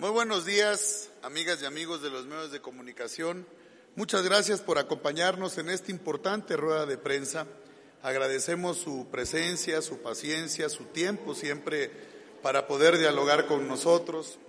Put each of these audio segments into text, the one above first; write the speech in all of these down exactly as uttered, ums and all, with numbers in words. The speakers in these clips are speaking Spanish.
Muy buenos días, amigas y amigos de los medios de comunicación. Muchas gracias por acompañarnos en esta importante rueda de prensa. Agradecemos su presencia, su paciencia, su tiempo siempre para poder dialogar con nosotros.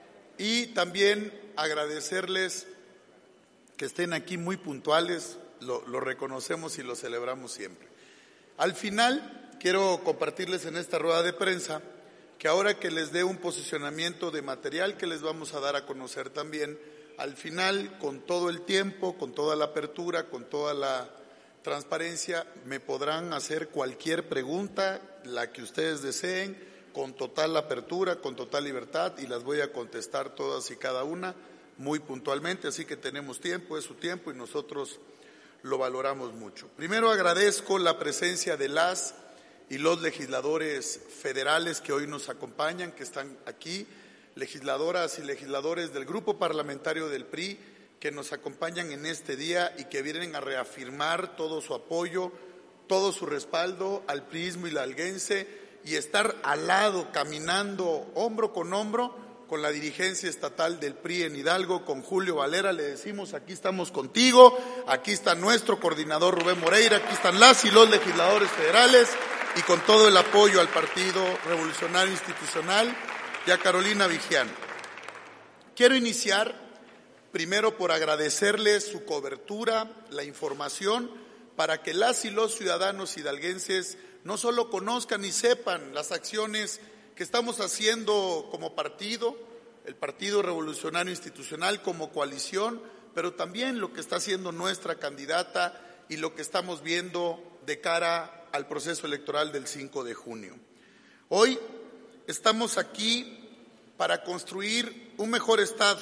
Y también agradecerles que estén aquí muy puntuales, lo, lo reconocemos y lo celebramos siempre. Al final, quiero compartirles en esta rueda de prensa que ahora que les dé un posicionamiento de material que les vamos a dar a conocer también, al final, con todo el tiempo, con toda la apertura, con toda la transparencia, me podrán hacer cualquier pregunta, la que ustedes deseen, con total apertura, con total libertad, y las voy a contestar todas y cada una muy puntualmente, así que tenemos tiempo, es su tiempo y nosotros lo valoramos mucho. Primero agradezco la presencia de las y los legisladores federales que hoy nos acompañan, que están aquí, legisladoras y legisladores del Grupo Parlamentario del P R I, que nos acompañan en este día y que vienen a reafirmar todo su apoyo, todo su respaldo al priismo hidalguense y estar al lado, caminando hombro con hombro con la dirigencia estatal del P R I en Hidalgo, con Julio Valera. Le decimos, aquí estamos contigo, aquí está nuestro coordinador Rubén Moreira, aquí están las y los legisladores federales, y con todo el apoyo al Partido Revolucionario Institucional y a Carolina Vigiano. Quiero iniciar primero por agradecerles su cobertura, la información, para que las y los ciudadanos hidalguenses no solo conozcan y sepan las acciones que estamos haciendo como partido, el Partido Revolucionario Institucional como coalición, pero también lo que está haciendo nuestra candidata y lo que estamos viendo de cara al proceso electoral del cinco de junio. Hoy estamos aquí para construir un mejor Estado,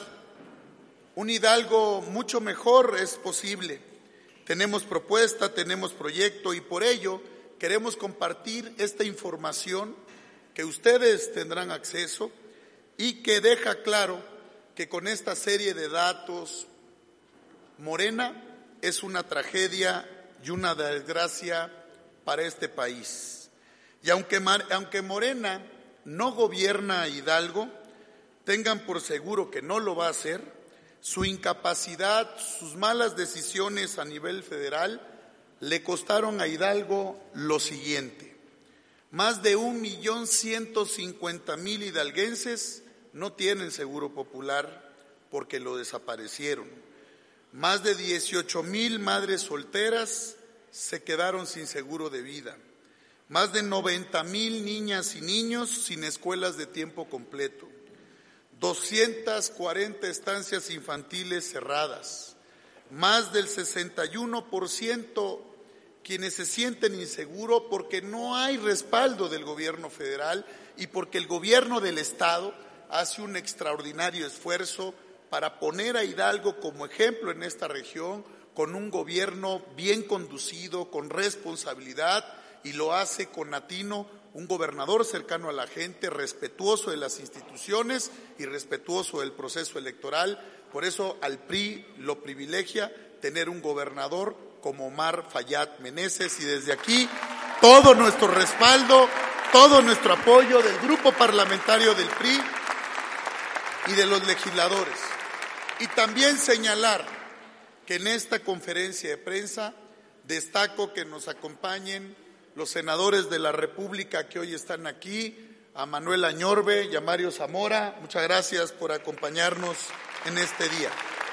un Hidalgo mucho mejor es posible. Tenemos propuesta, tenemos proyecto y por ello queremos compartir esta información que ustedes tendrán acceso y que deja claro que con esta serie de datos, Morena es una tragedia y una desgracia para este país. Y aunque, aunque Morena no gobierna Hidalgo, tengan por seguro que no lo va a hacer. Su incapacidad, sus malas decisiones a nivel federal le costaron a Hidalgo lo siguiente: más de un millón ciento cincuenta mil hidalguenses no tienen seguro popular porque lo desaparecieron. Más de dieciocho mil madres solteras se quedaron sin seguro de vida. Más de noventa mil niñas y niños sin escuelas de tiempo completo. doscientas cuarenta estancias infantiles cerradas. Más del sesenta y uno por ciento quienes se sienten inseguros porque no hay respaldo del gobierno federal y porque el gobierno del Estado hace un extraordinario esfuerzo para poner a Hidalgo como ejemplo en esta región, con un gobierno bien conducido, con responsabilidad, y lo hace con atino, un gobernador cercano a la gente, respetuoso de las instituciones y respetuoso del proceso electoral. Por eso al P R I lo privilegia tener un gobernador como Omar Fayad Meneses, y desde aquí todo nuestro respaldo, todo nuestro apoyo del Grupo Parlamentario del P R I y de los legisladores. Y también señalar que en esta conferencia de prensa destaco que nos acompañen los senadores de la República que hoy están aquí, a Manuel Añorbe y a Mario Zamora. Muchas gracias por acompañarnos en este día.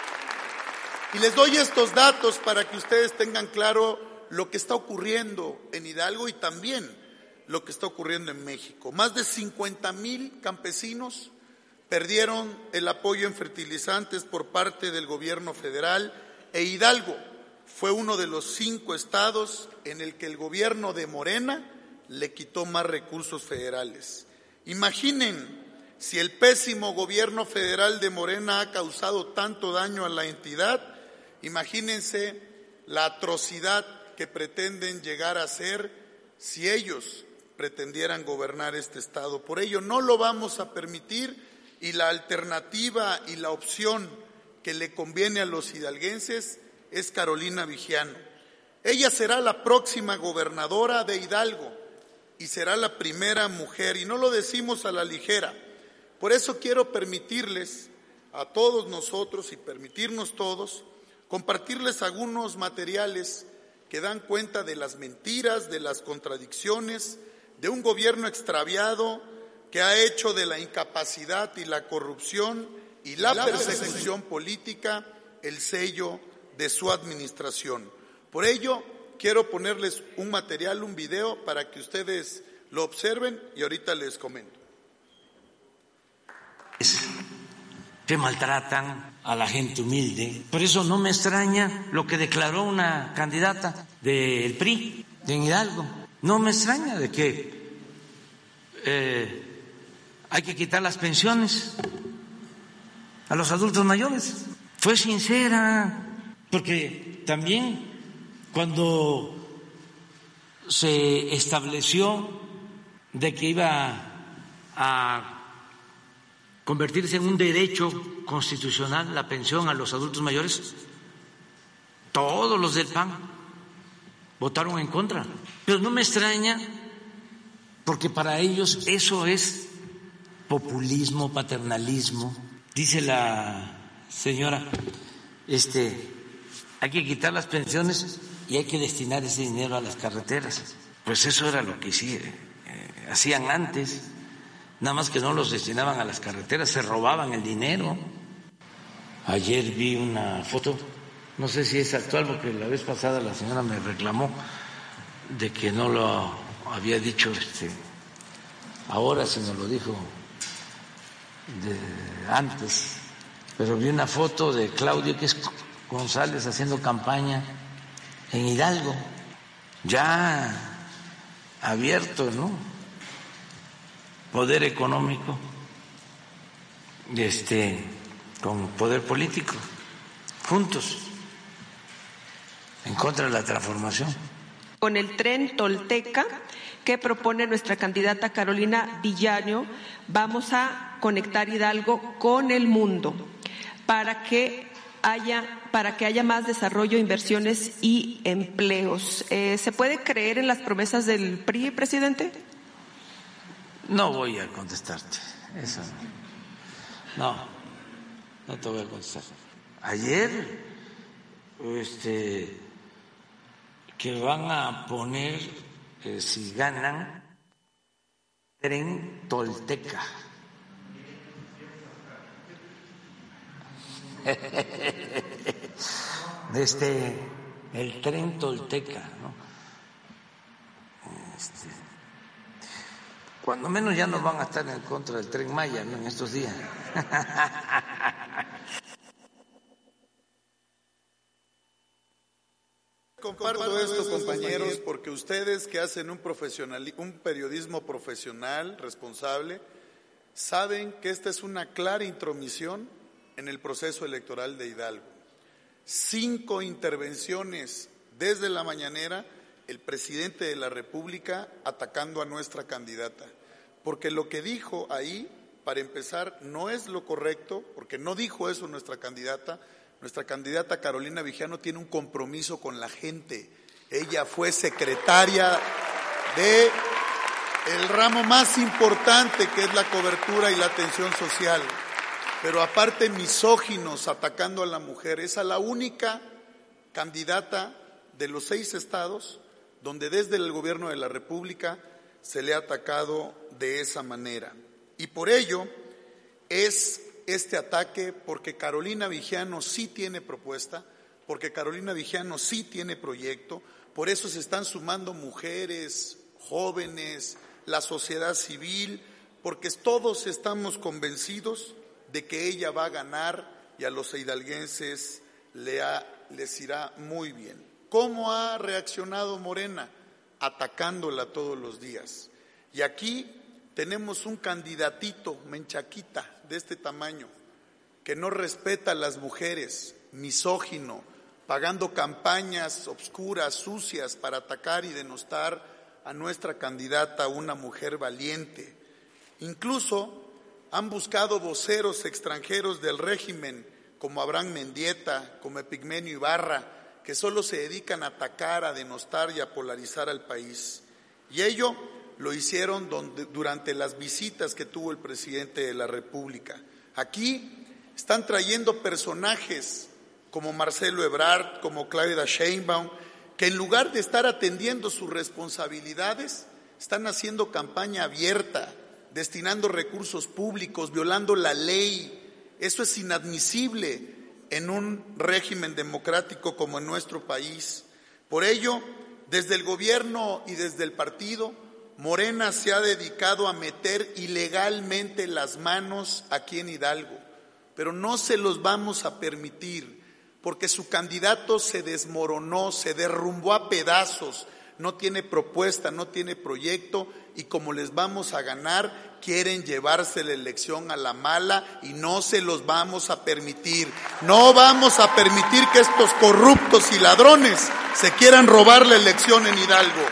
Y les doy estos datos para que ustedes tengan claro lo que está ocurriendo en Hidalgo y también lo que está ocurriendo en México. Más de cincuenta mil campesinos perdieron el apoyo en fertilizantes por parte del gobierno federal, e Hidalgo fue uno de los cinco estados en el que el gobierno de Morena le quitó más recursos federales. Imaginen si el pésimo gobierno federal de Morena ha causado tanto daño a la entidad, imagínense la atrocidad que pretenden llegar a hacer si ellos pretendieran gobernar este estado. Por ello no lo vamos a permitir, y la alternativa y la opción que le conviene a los hidalguenses es Carolina Vigiano. Ella será la próxima gobernadora de Hidalgo y será la primera mujer, y no lo decimos a la ligera, Por eso quiero permitirles a todos nosotros y permitirnos todos compartirles algunos materiales que dan cuenta de las mentiras, de las contradicciones, de un gobierno extraviado que ha hecho de la incapacidad y la corrupción y la persecución política el sello de su administración. Por ello, quiero ponerles un material, un video, para que ustedes lo observen y ahorita les comento. Que maltratan a la gente humilde. Por eso no me extraña lo que declaró una candidata del P R I en Hidalgo. No me extraña de que eh, hay que quitar las pensiones a los adultos mayores. Fue sincera, porque también cuando se estableció de que iba a convertirse en un derecho constitucional la pensión a los adultos mayores, todos los del P A N votaron en contra. Pero no me extraña, porque para ellos eso es populismo, paternalismo. Dice la señora, este, hay que quitar las pensiones y hay que destinar ese dinero a las carreteras. Pues eso era lo que sí, eh, hacían antes. Nada más que no los destinaban a las carreteras, se robaban el dinero. Ayer vi una foto, no sé si es actual, porque la vez pasada la señora me reclamó de que no lo había dicho este, ahora, sino lo dijo de antes. Pero vi una foto de Claudio X González haciendo campaña en Hidalgo, ya abierto, ¿no? Poder económico, este, con poder político, juntos, en contra de la transformación. Con el tren Tolteca que propone nuestra candidata Carolina Villaño, vamos a conectar Hidalgo con el mundo para que haya, para que haya más desarrollo, inversiones y empleos. Eh, ¿Se puede creer en las promesas del P R I, presidente? No voy a contestarte, eso no, no te voy a contestar. Ayer, este, que van a poner, eh, si ganan, tren Tolteca. Este, el tren Tolteca, ¿no? Este, cuando menos ya no van a estar en contra del Tren Maya, ¿no?, en estos días. Comparto esto, compañeros, porque ustedes que hacen un, profesional, un periodismo profesional, responsable, saben que esta es una clara intromisión en el proceso electoral de Hidalgo. Cinco intervenciones desde la mañanera, el presidente de la República atacando a nuestra candidata, porque lo que dijo ahí, para empezar, no es lo correcto, porque no dijo eso nuestra candidata. Nuestra candidata Carolina Villaño tiene un compromiso con la gente. Ella fue secretaria de el ramo más importante, que es la cobertura y la atención social, pero aparte misóginos, atacando a la mujer. Es a la única candidata de los seis estados donde desde el gobierno de la República se le ha atacado de esa manera. Y por ello es este ataque, porque Carolina Villaño sí tiene propuesta, porque Carolina Villaño sí tiene proyecto. Por eso se están sumando mujeres, jóvenes, la sociedad civil, porque todos estamos convencidos de que ella va a ganar y a los hidalguenses le ha, les irá muy bien. ¿Cómo ha reaccionado Morena? Atacándola todos los días. Y aquí tenemos un candidatito, menchaquita, de este tamaño, que no respeta a las mujeres, misógino, pagando campañas obscuras, sucias, para atacar y denostar a nuestra candidata, una mujer valiente. Incluso han buscado voceros extranjeros del régimen, como Abraham Mendieta, como Epigmenio Ibarra, que solo se dedican a atacar, a denostar y a polarizar al país. Y ello lo hicieron donde, durante las visitas que tuvo el presidente de la República. Aquí están trayendo personajes como Marcelo Ebrard, como Claudia Sheinbaum, que en lugar de estar atendiendo sus responsabilidades, están haciendo campaña abierta, destinando recursos públicos, violando la ley. Eso es inadmisible en un régimen democrático como en nuestro país. Por ello, desde el gobierno y desde el partido, Morena se ha dedicado a meter ilegalmente las manos aquí en Hidalgo, pero no se los vamos a permitir, porque su candidato se desmoronó, se derrumbó a pedazos, no tiene propuesta, no tiene proyecto, y como les vamos a ganar, quieren llevarse la elección a la mala y no se los vamos a permitir. No vamos a permitir que estos corruptos y ladrones se quieran robar la elección en Hidalgo.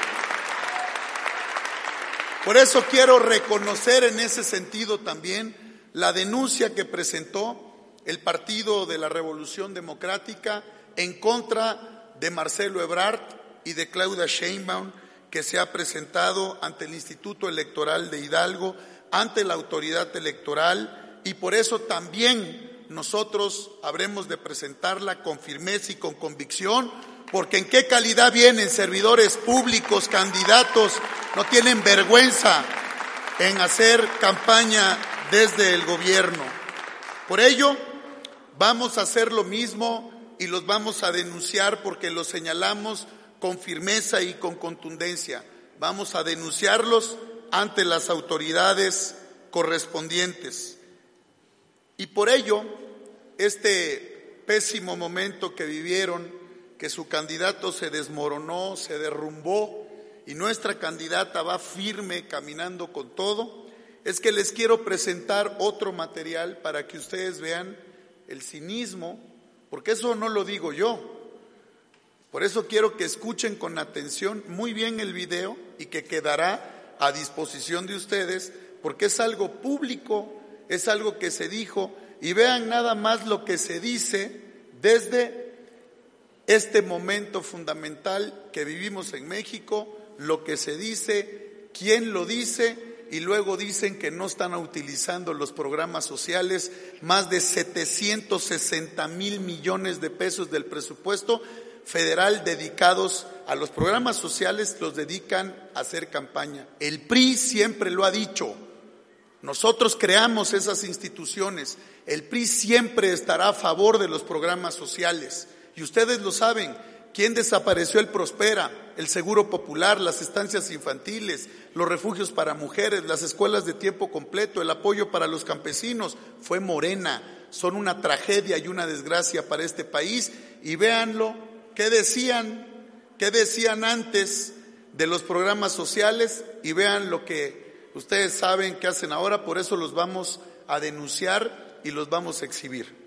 Por eso quiero reconocer en ese sentido también la denuncia que presentó el Partido de la Revolución Democrática en contra de Marcelo Ebrard y de Claudia Sheinbaum, que se ha presentado ante el Instituto Electoral de Hidalgo, ante la autoridad electoral, y por eso también nosotros habremos de presentarla con firmeza y con convicción, porque en qué calidad vienen servidores públicos, candidatos, no tienen vergüenza en hacer campaña desde el gobierno. Por ello, vamos a hacer lo mismo y los vamos a denunciar porque los señalamos con firmeza y con contundencia. Vamos a denunciarlos ante las autoridades correspondientes. Y por ello, este pésimo momento que vivieron, que su candidato se desmoronó, se derrumbó y nuestra candidata va firme caminando con todo, es que les quiero presentar otro material para que ustedes vean el cinismo, porque eso no lo digo yo. Por eso quiero que escuchen con atención muy bien el video y que quedará a disposición de ustedes, porque es algo público, es algo que se dijo, y vean nada más lo que se dice desde este momento fundamental que vivimos en México, lo que se dice, quién lo dice, y luego dicen que no están utilizando los programas sociales, más de setecientos sesenta mil millones de pesos del presupuesto federal dedicados a los programas sociales, los dedican a hacer campaña. El P R I siempre lo ha dicho, nosotros creamos esas instituciones, el P R I siempre estará a favor de los programas sociales, y ustedes lo saben. ¿Quién desapareció el Prospera, el Seguro Popular, las estancias infantiles, los refugios para mujeres, las escuelas de tiempo completo, el apoyo para los campesinos? Fue Morena. Son una tragedia y una desgracia para este país. Y véanlo, ¿qué decían? ¿Qué decían antes de los programas sociales? Y vean lo que ustedes saben que hacen ahora, por eso los vamos a denunciar y los vamos a exhibir.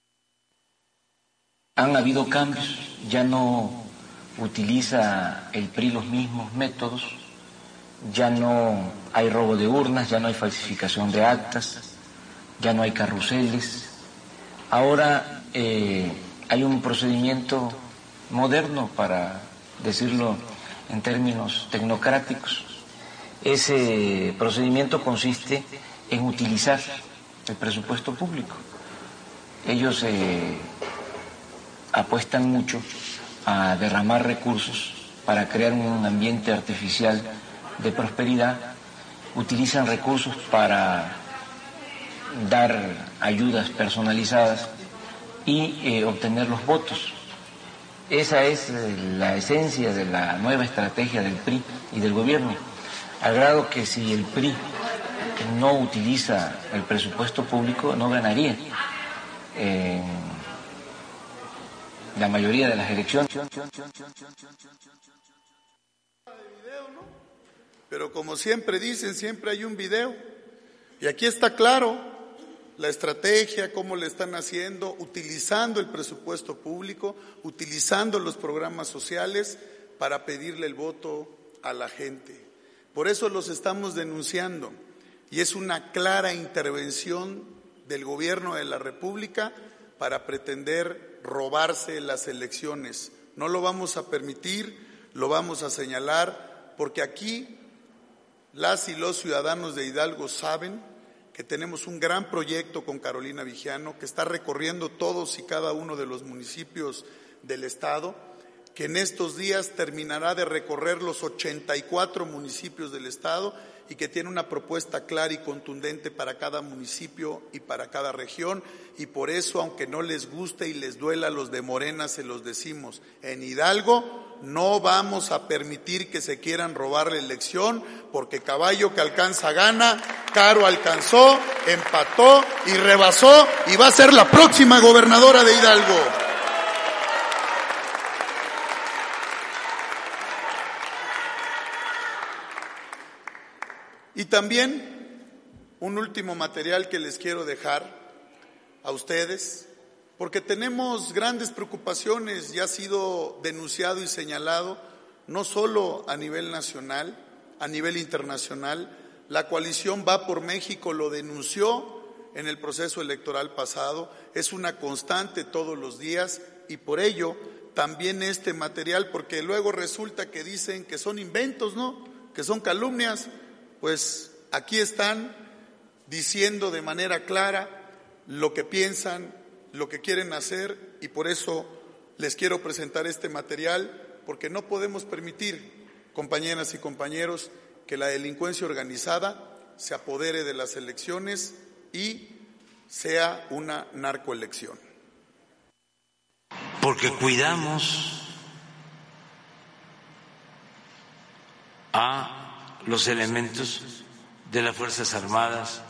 Han habido cambios, ya no utiliza el P R I los mismos métodos, ya no hay robo de urnas, ya no hay falsificación de actas, ya no hay carruseles. Ahora eh, hay un procedimiento moderno, para decirlo en términos tecnocráticos. Ese procedimiento consiste en utilizar el presupuesto público. Ellos eh, apuestan mucho a derramar recursos para crear un ambiente artificial de prosperidad, utilizan recursos para dar ayudas personalizadas y eh, obtener los votos. Esa es la esencia de la nueva estrategia del P R I y del gobierno, al grado que si el P R I no utiliza el presupuesto público no ganaría eh, la mayoría de las elecciones. Pero como siempre dicen, siempre hay un video. Y aquí está claro la estrategia, cómo le están haciendo, utilizando el presupuesto público, utilizando los programas sociales para pedirle el voto a la gente. Por eso los estamos denunciando. Y es una clara intervención del gobierno de la República para pretender robarse las elecciones. No lo vamos a permitir, lo vamos a señalar, porque aquí Las y los ciudadanos de Hidalgo saben que tenemos un gran proyecto con Carolina Vijano, que está recorriendo todos y cada uno de los municipios del estado, que en estos días terminará de recorrer los ochenta y cuatro municipios del estado y que tiene una propuesta clara y contundente para cada municipio y para cada región. Y por eso, aunque no les guste y les duela a los de Morena, se los decimos: en Hidalgo no vamos a permitir que se quieran robar la elección, porque caballo que alcanza gana, Caro alcanzó, empató y rebasó y va a ser la próxima gobernadora de Hidalgo. Y también un último material que les quiero dejar a ustedes, porque tenemos grandes preocupaciones, ya ha sido denunciado y señalado, no solo a nivel nacional, a nivel internacional. La coalición Va por México lo denunció en el proceso electoral pasado, es una constante todos los días, y por ello también este material, porque luego resulta que dicen que son inventos, ¿no?, que son calumnias. Pues aquí están diciendo de manera clara lo que piensan, lo que quieren hacer, y por eso les quiero presentar este material, porque no podemos permitir, compañeras y compañeros, que la delincuencia organizada se apodere de las elecciones y sea una narcoelección. Porque cuidamos a los elementos de las Fuerzas Armadas,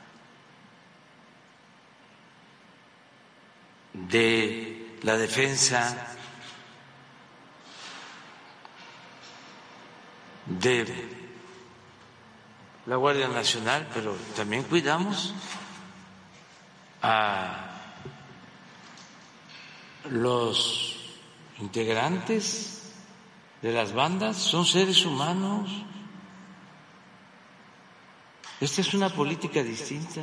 de la defensa, de la Guardia Nacional, pero también cuidamos a los integrantes de las bandas, son seres humanos. Esta es una política distinta.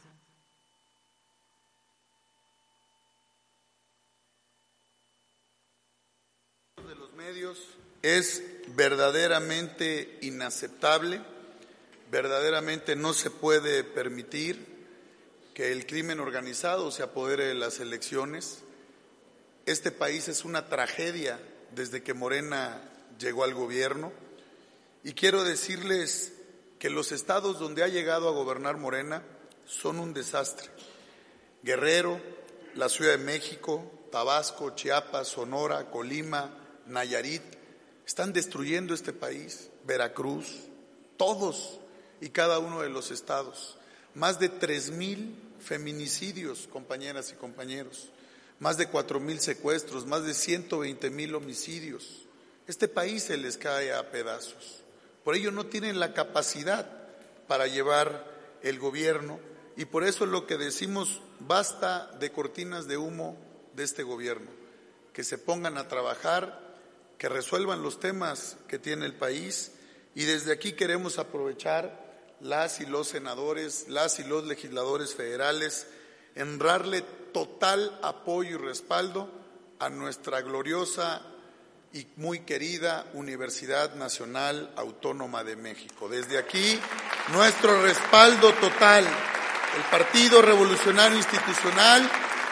De los medios es verdaderamente inaceptable, verdaderamente no se puede permitir que el crimen organizado se apodere de las elecciones. Este país es una tragedia desde que Morena llegó al gobierno, y quiero decirles que los estados donde ha llegado a gobernar Morena son un desastre. Guerrero, la Ciudad de México, Tabasco, Chiapas, Sonora, Colima, Nayarit, están destruyendo este país. Veracruz, todos y cada uno de los estados. Más de tres mil feminicidios, compañeras y compañeros. Más de cuatro mil secuestros, más de ciento veinte mil homicidios. Este país se les cae a pedazos. Por ello no tienen la capacidad para llevar el gobierno, y por eso es lo que decimos: basta de cortinas de humo de este gobierno, que se pongan a trabajar, que resuelvan los temas que tiene el país. Y desde aquí queremos aprovechar las y los senadores, las y los legisladores federales, en darle total apoyo y respaldo a nuestra gloriosa y muy querida Universidad Nacional Autónoma de México. Desde aquí, nuestro respaldo total. El Partido Revolucionario Institucional,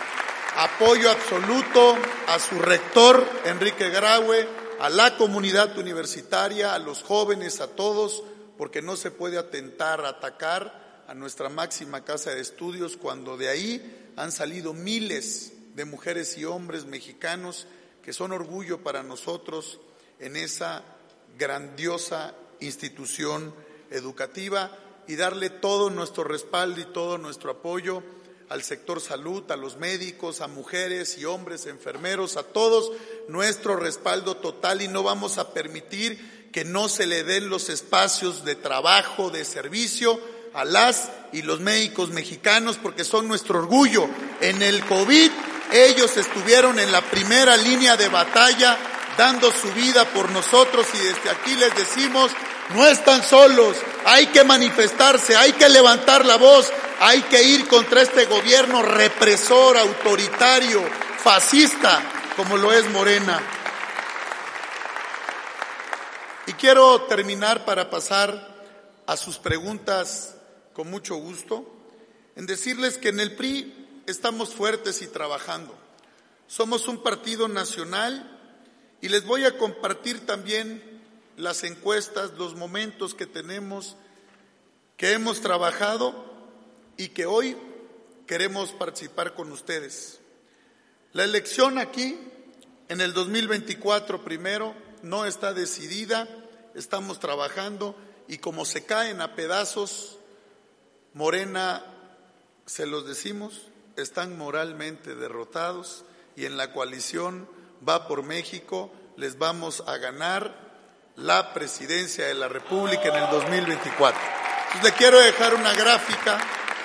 apoyo absoluto a su rector, Enrique Graue, a la comunidad universitaria, a los jóvenes, a todos, porque no se puede atentar, atacar a nuestra máxima casa de estudios, cuando de ahí han salido miles de mujeres y hombres mexicanos que son orgullo para nosotros en esa grandiosa institución educativa, y darle todo nuestro respaldo y todo nuestro apoyo al sector salud, a los médicos, a mujeres y hombres enfermeros, a todos nuestro respaldo total, y no vamos a permitir que no se le den los espacios de trabajo, de servicio a las y los médicos mexicanos, porque son nuestro orgullo. En el COVID ellos estuvieron en la primera línea de batalla dando su vida por nosotros, y desde aquí les decimos: no están solos, hay que manifestarse, hay que levantar la voz, hay que ir contra este gobierno represor, autoritario, fascista, como lo es Morena. Y quiero terminar para pasar a sus preguntas con mucho gusto, en decirles que en el P R I estamos fuertes y trabajando. Somos un partido nacional y les voy a compartir también las encuestas, los momentos que tenemos, que hemos trabajado y que hoy queremos participar con ustedes. La elección aquí, en el dos mil veinticuatro primero, no está decidida, estamos trabajando y como se caen a pedazos, Morena, se los decimos, están moralmente derrotados y en la coalición Va por México les vamos a ganar la presidencia de la República en el dos mil veinticuatro. Entonces, le quiero dejar una gráfica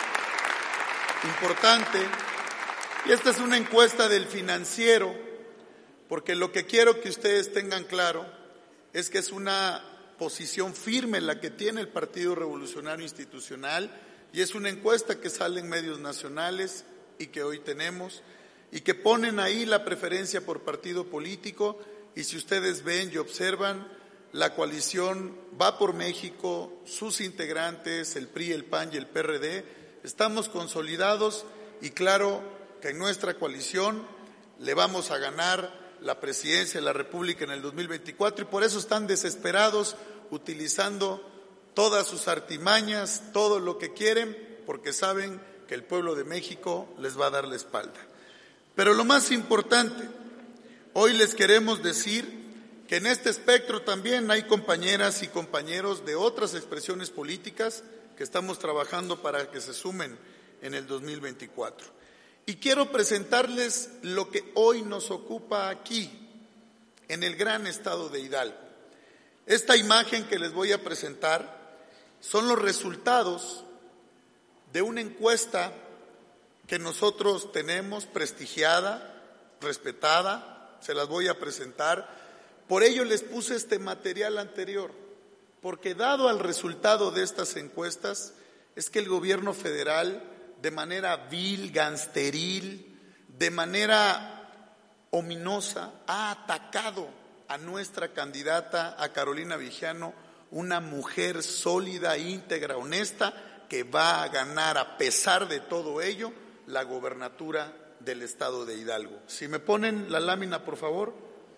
importante y esta es una encuesta del Financiero, porque lo que quiero que ustedes tengan claro es que es una posición firme la que tiene el Partido Revolucionario Institucional y es una encuesta que sale en medios nacionales y que hoy tenemos y que ponen ahí la preferencia por partido político y si ustedes ven y observan, la coalición Va por México, sus integrantes, el P R I, el P A N y el P R D, estamos consolidados y claro que en nuestra coalición le vamos a ganar la presidencia de la República en el dos mil veinticuatro y por eso están desesperados utilizando todas sus artimañas, todo lo que quieren, porque saben que el pueblo de México les va a dar la espalda. Pero lo más importante, hoy les queremos decir que en este espectro también hay compañeras y compañeros de otras expresiones políticas que estamos trabajando para que se sumen en el dos mil veinticuatro. Y quiero presentarles lo que hoy nos ocupa aquí, en el gran estado de Hidalgo. Esta imagen que les voy a presentar son los resultados de una encuesta que nosotros tenemos prestigiada, respetada, se las voy a presentar. Por ello les puse este material anterior, porque dado al resultado de estas encuestas, es que el gobierno federal, de manera vil, gangsteril, de manera ominosa, ha atacado a nuestra candidata, a Carolina Villano, una mujer sólida, íntegra, honesta, que va a ganar, a pesar de todo ello, la gobernatura del estado de Hidalgo. Si me ponen la lámina, por favor.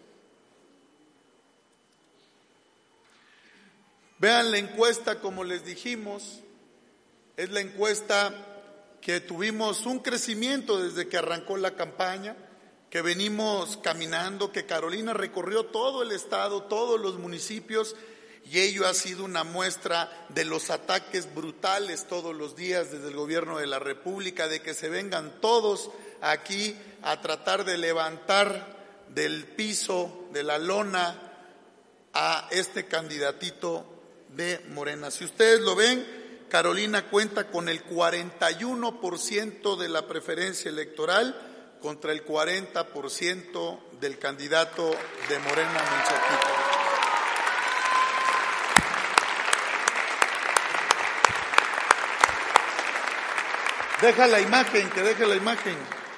Vean la encuesta, como les dijimos, es la encuesta que tuvimos un crecimiento desde que arrancó la campaña, que venimos caminando, que Carolina recorrió todo el estado, todos los municipios, y ello ha sido una muestra de los ataques brutales todos los días desde el gobierno de la República, de que se vengan todos aquí a tratar de levantar del piso, de la lona, a este candidatito de Morena. Si ustedes lo ven, Carolina cuenta con el cuarenta y uno por ciento de la preferencia electoral contra el cuarenta por ciento del candidato de Morena, Menchaquito. Deja la imagen, que deje la imagen.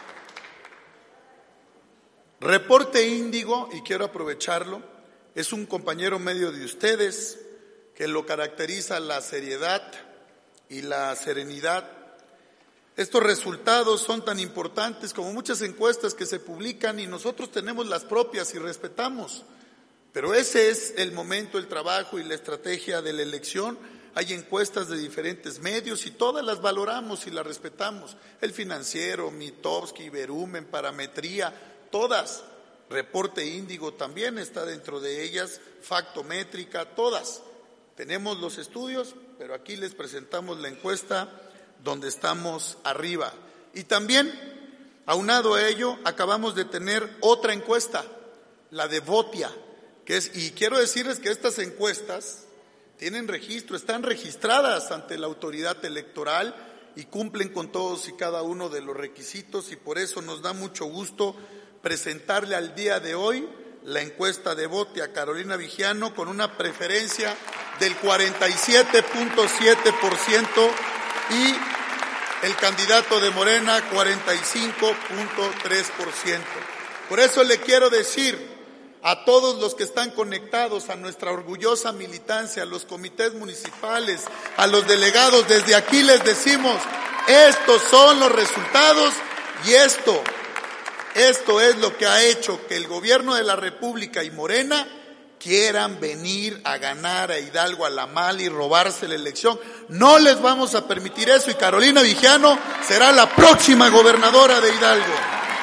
Reporte Índigo, y quiero aprovecharlo, es un compañero medio de ustedes que lo caracteriza la seriedad y la serenidad. Estos resultados son tan importantes como muchas encuestas que se publican y nosotros tenemos las propias y respetamos. Pero ese es el momento, el trabajo y la estrategia de la elección. Hay encuestas de diferentes medios y todas las valoramos y las respetamos. El Financiero, Mitofsky, Verumen, Parametría, todas. Reporte Índigo también está dentro de ellas, Factométrica, todas. Tenemos los estudios, pero aquí les presentamos la encuesta donde estamos arriba. Y también, aunado a ello, acabamos de tener otra encuesta, la de Votia, que es, y quiero decirles que estas encuestas tienen registro, están registradas ante la autoridad electoral y cumplen con todos y cada uno de los requisitos y por eso nos da mucho gusto presentarle al día de hoy la encuesta de Votia a Carolina Villano con una preferencia del cuarenta y siete punto siete por ciento y el candidato de Morena cuarenta y cinco punto tres por ciento. Por eso le quiero decir a todos los que están conectados, a nuestra orgullosa militancia, a los comités municipales, a los delegados, desde aquí les decimos, estos son los resultados y esto, esto es lo que ha hecho que el gobierno de la República y Morena quieran venir a ganar a Hidalgo a la mala y robarse la elección. No les vamos a permitir eso y Carolina Vijano será la próxima gobernadora de Hidalgo.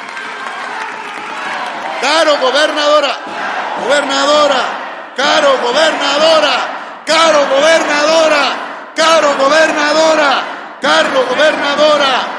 Caro gobernadora, gobernadora, caro gobernadora, caro gobernadora, caro gobernadora, caro gobernadora.